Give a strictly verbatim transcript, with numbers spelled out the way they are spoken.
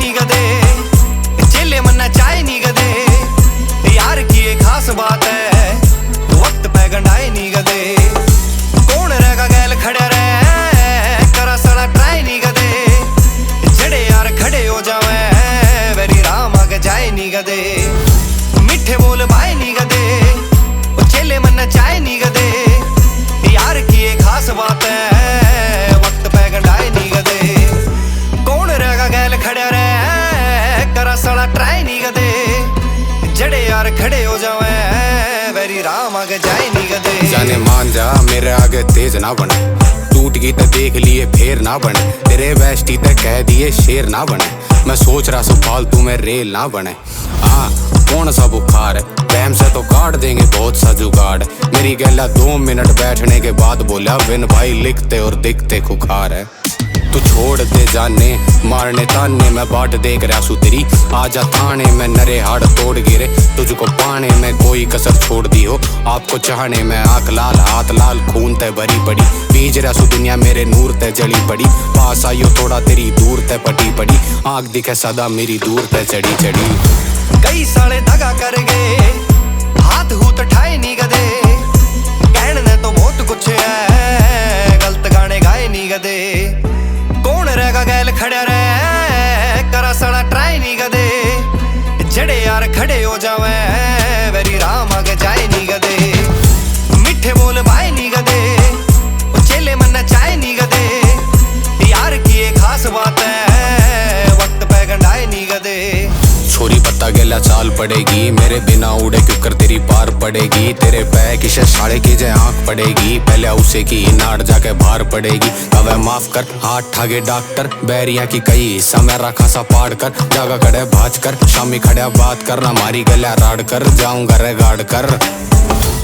नी गदे, चेले मन्ना चाय नी गदे। यार की ये खास बात है, वक्त पे गंडाए नी गदे। कौन रहेगा गैल खड़े रहे, करा सड़ा ट्राई नी गदे। जड़े यार खड़े हो जावे, वेरी राम आगे जाए नी गदे। मिठे बोल भाई नी गदे, चेले मन्ना चाय नी गदे। यार की ये खास बात है, वक्त पे गंडाए नी गदे। कौन रहेगा गैल खड़े रहे, करा सड़ा ट्राई नी गदे। जड़े यार खड़े हो जावे, वेरी राम आगे जाए नी गदे। जाने मान जा मेरे आगे तेज ना बने, टूट गई तो देख लिए फेर ना बने। तेरे बेस्टी ते कह दिए शेर ना बने, मैं सोच रहा सो फालतू में रेल ना बने। हाँ कौन सा बुखार है, टाइम से तो काट देंगे बहुत सा जुगाड़। मेरी गैला दो मिनट बैठने के बाद बोला, बिन भाई लिखते और दिखते खुखार है। तू छोड़ दे जाने मारने ताने, मैं बाट देख रहा सू तेरी। आजा थाने में नरे हाड़ तोड़ गिरे, तुझको पाने में कोई कसर छोड़ दी हो। आपको चाहने में आंख लाल हाथ लाल, खून ते भरी पड़ी। बीज रहा सू दुनिया मेरे नूर ते जली पड़ी। पास आइयो थोड़ा तेरी दूर ते पटी पड़ी, आंख दिखे सदा मेरी दूर ते चढ़ी चढ़ी। कई साले दगा कर गए, हाथ हूत ठाए नी गदे। कहने तो बहुत कुछ है, गलत गाने गाए नी गदे। कौन रहेगा गैल खड़े रहे, करा सड़ा ट्राई नी गदे। जड़े यार खड़े हो जावे, वेरी राम आगे जाए नी गदे। मिठे बोल भाई नी गदे, चेले मन्ना चाय नी गदे। यार की ये खास बात है, वक्त पे गंडाए नी गदे। छोरी पत्ता गेला चाल पड़ेगी, मेरे बिना उड़े क्यों कर तेरी पार पड़ेगी। तेरे पै किसे साड़े की जे आंख पड़ेगी, पहले उसे की नाड़ जाके बाहर पड़ेगी। कवे माफ कर हाथ ठागे डॉक्टर, बैरिया की कई हिस्सा में रखा सा पाड़ कर। जागा खड़े भाज कर, शामी खड़े बात करना, मारी गला राड़ कर। जाऊंगा रे गाड़ कर।